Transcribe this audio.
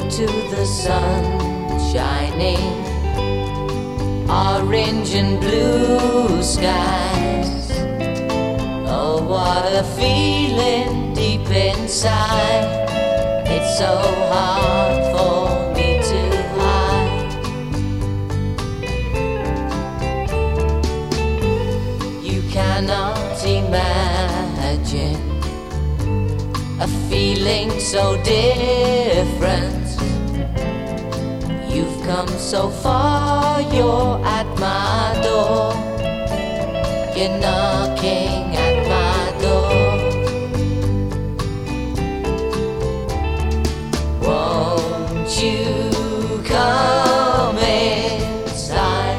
to the sun shining, orange and blue skies. Oh, what a feeling deep inside. It's so hard for me to hide. You cannot imagine a feeling so different. You've come so far, you're at my door. You're knocking